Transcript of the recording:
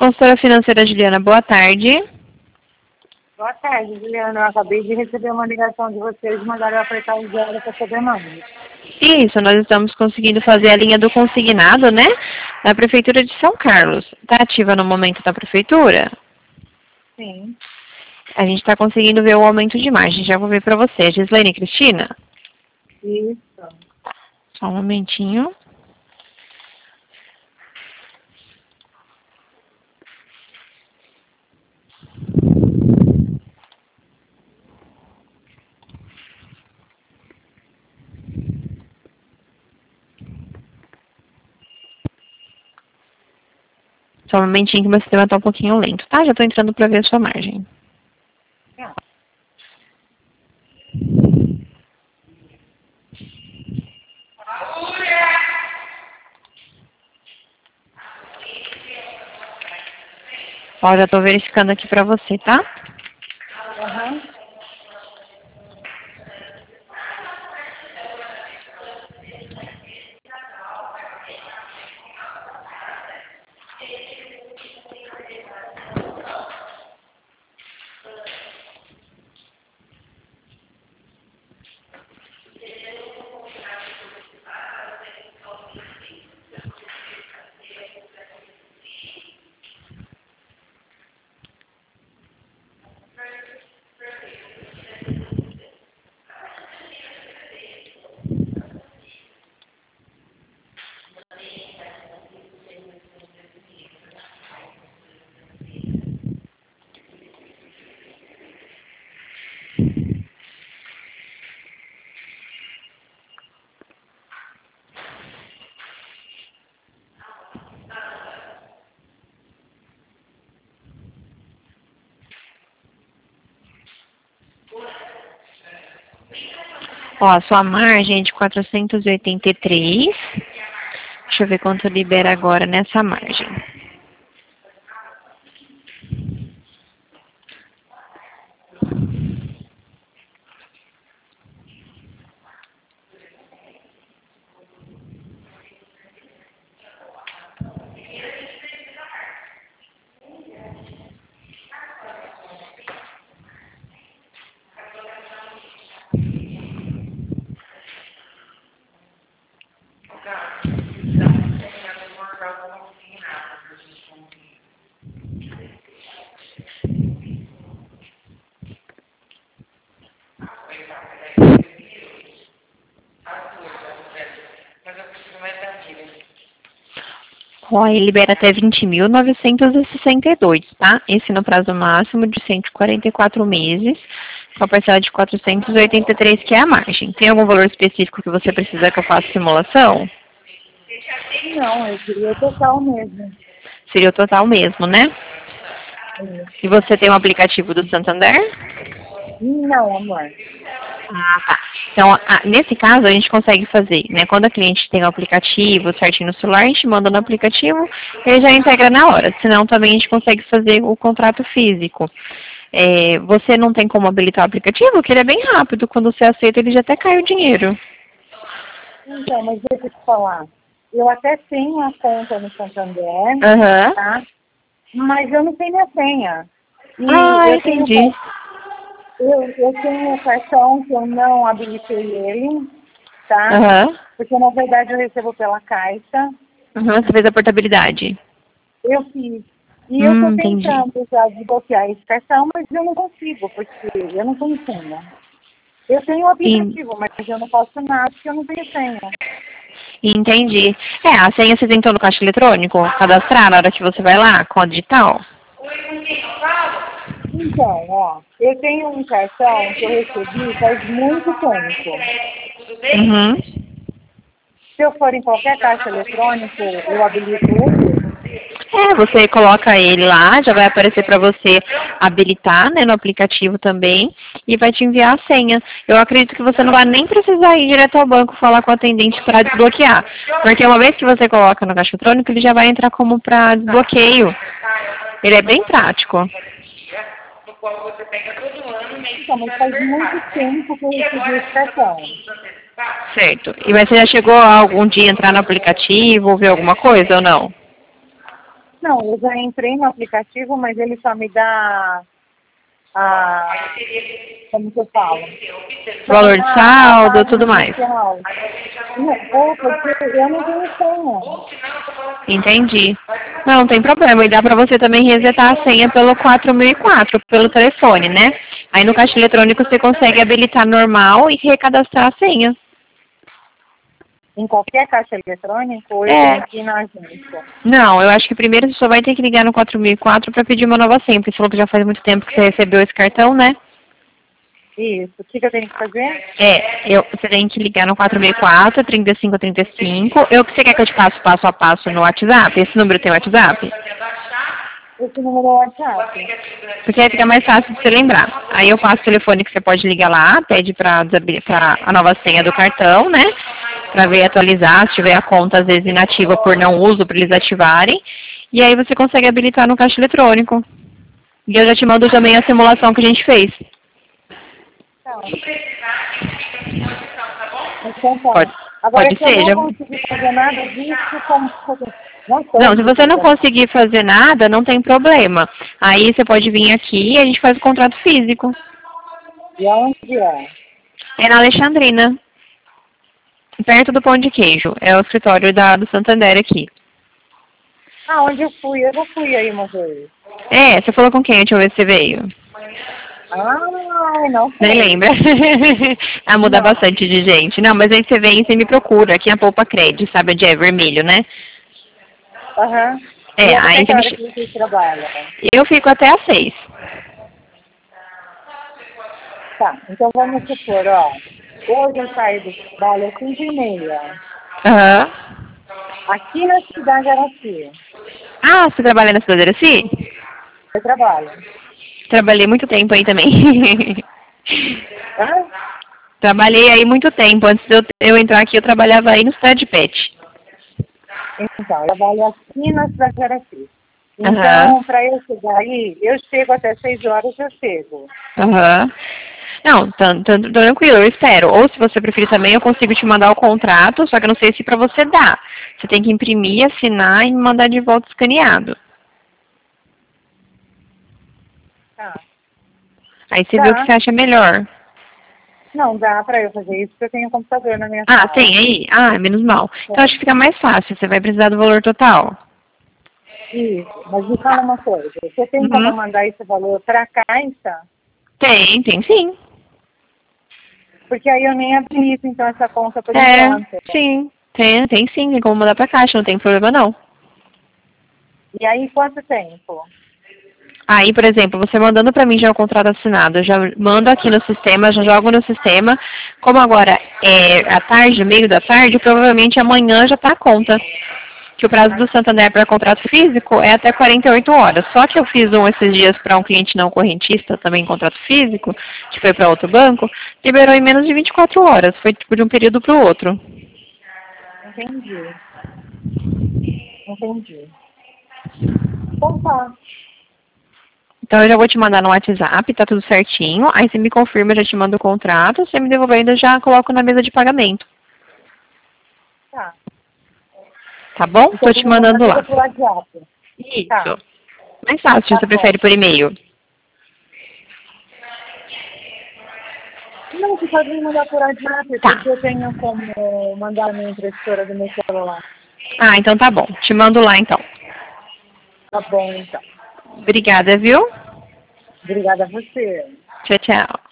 consultora financeira Juliana, boa tarde. Boa tarde, Juliana. Eu acabei de receber uma ligação de vocês e mandaram eu apertar o zero para saber mais. Isso, nós estamos conseguindo fazer a linha do consignado, né? Na Prefeitura de São Carlos. Está ativa no momento da Prefeitura? Sim. A gente está conseguindo ver o aumento de margem. Já vou ver para você. Gislaine e Cristina? Isso. Só um momentinho. Só um momentinho que meu sistema está um pouquinho lento, tá? Já estou entrando para ver a sua margem. Ah. Ó, já estou verificando aqui para você, tá? Aham. Ó, a sua margem é de 483. Deixa eu ver quanto libera agora nessa margem. Ó, ele libera até 20.962, tá? Esse no prazo máximo de 144 meses, com a parcela de 483, que é a margem. Tem algum valor específico que você precisa que eu faça simulação? Não, eu queria o total mesmo. Seria o total mesmo, né? E você tem o aplicativo do Santander? Não, amor. Ah, tá. Então, nesse caso, a gente consegue fazer, né? Quando a cliente tem o aplicativo certinho no celular, a gente manda no aplicativo e ele já integra na hora. Senão, também a gente consegue fazer o contrato físico. Você não tem como habilitar o aplicativo? Que ele é bem rápido. Quando você aceita, ele já até cai o dinheiro. Então, mas deixa eu te falar. Eu até tenho a conta no Santander, tá? Mas eu não tenho minha senha. E eu entendi. eu tenho um cartão que eu não habilitei ele, tá? Porque, na verdade, eu recebo pela Caixa. Você fez a portabilidade. Eu fiz. E eu estou Entendi. tentando já desbloquear esse cartão, mas eu não consigo, porque eu não tenho senha. Eu tenho o aplicativo, mas eu não posso nada porque eu não tenho senha. Entendi. A senha você tentou no caixa eletrônico cadastrar na hora que você vai lá, com a digital? Então, ó, eu tenho um cartão que eu recebi faz muito tempo. Se eu for em qualquer caixa eletrônico, eu habilito ele? Você coloca ele lá, já vai aparecer para você habilitar, né, no aplicativo também, e vai te enviar a senha. Eu acredito que você não vai nem precisar ir direto ao banco falar com o atendente para desbloquear, porque uma vez que você coloca no caixa eletrônico, ele já vai entrar como para desbloqueio. Ele é bem prático. Então, mas faz muito tempo que eu recebi esse cartão. Certo. E mas você já chegou a algum dia entrar no aplicativo ou ver alguma coisa ou não? Não, eu já entrei no aplicativo, mas ele só me dá como que eu falo? Valor de saldo, tudo mais. Não, porque eu não tenho senha. Entendi. Não tem problema. E dá pra você também resetar a senha pelo 4004, pelo telefone, né? Aí no caixa eletrônico você consegue habilitar normal e recadastrar a senha. Em qualquer caixa eletrônica ou eu tenho que ir na agência? Não, eu acho que primeiro você só vai ter que ligar no 4004 para pedir uma nova senha, porque você falou que já faz muito tempo que você recebeu esse cartão, né? Isso. O que eu tenho que fazer? Você tem que ligar no 464 3535. Você quer que eu te passe passo a passo no WhatsApp? Esse número tem WhatsApp? Esse número é o WhatsApp. Porque aí fica mais fácil de você lembrar. Aí eu passo o telefone que você pode ligar lá, pede para a nova senha do cartão, né? Para ver atualizar, se tiver a conta às vezes inativa por não uso, para eles ativarem. E aí você consegue habilitar no caixa eletrônico. E eu já te mando também a simulação que a gente fez. Tá. Então, pode ser. Eu não consegui fazer nada disso, como fazer? Não, se você não conseguir fazer nada, não tem problema. Aí você pode vir aqui e a gente faz o contrato físico. E aonde é? É na Alexandrina. Perto do Pão de Queijo. É o escritório do Santander aqui. Ah, onde eu fui? Eu já fui aí uma vez. Você falou com quem? Deixa eu ver se você veio. Ah, não sei. Nem lembra? Muda bastante de gente. Não, mas aí você vem e você me procura. Aqui é a Poupa Cred, sabe onde é? Vermelho, né? Aham. Aí você trabalha? Eu fico até às 6. Tá, então vamos supor, ó. Hoje eu saio do trabalho às 5h30. Aham. Aqui na cidade Araci. Ah, você trabalha na cidade Araci? Eu trabalho. Trabalhei muito tempo aí também. Hã? Trabalhei aí muito tempo. Antes de eu entrar aqui, eu trabalhava aí no Cidade Pet. Então, eu trabalho aqui na cidade Araci. Então, para eu chegar aí, eu chego até 6 horas, eu chego. Aham. Não, tranquilo, eu espero. Ou se você preferir também, eu consigo te mandar o contrato, só que eu não sei se pra você dá. Você tem que imprimir, assinar e me mandar de volta escaneado. Tá. Aí você vê o que você acha melhor. Não, dá pra eu fazer isso, porque eu tenho um computador na minha sala. Tem aí? Menos mal. Então acho que fica mais fácil, você vai precisar do valor total. Isso, mas me fala uma coisa, você tem como mandar esse valor pra caixa? Tem sim. Porque aí eu nem habilito, então, essa conta por enquanto. Sim. Tem sim, tem como mandar pra caixa, não tem problema não. E aí, quanto tempo? Aí, por exemplo, você mandando pra mim já o contrato assinado, eu já mando aqui no sistema, já jogo no sistema. Como agora é à tarde, meio da tarde, provavelmente amanhã já tá a conta. Que o prazo do Santander para contrato físico é até 48 horas. Só que eu fiz esses dias para um cliente não correntista, também em contrato físico, que foi para outro banco, liberou em menos de 24 horas. Foi tipo de um período para o outro. Entendi. Então tá. Então eu já vou te mandar no WhatsApp, tá tudo certinho. Aí você me confirma, eu já te mando o contrato. Se você me devolver, eu já coloco na mesa de pagamento. Tá. Tá bom? Estou te mandando lá. Isso. Tá. Mais fácil, você prefere por e-mail. Não, você pode me mandar por WhatsApp, porque eu tenho como mandar a minha impressora do meu celular. Então tá bom. Te mando lá, então. Tá bom, então. Obrigada, viu? Obrigada a você. Tchau, tchau.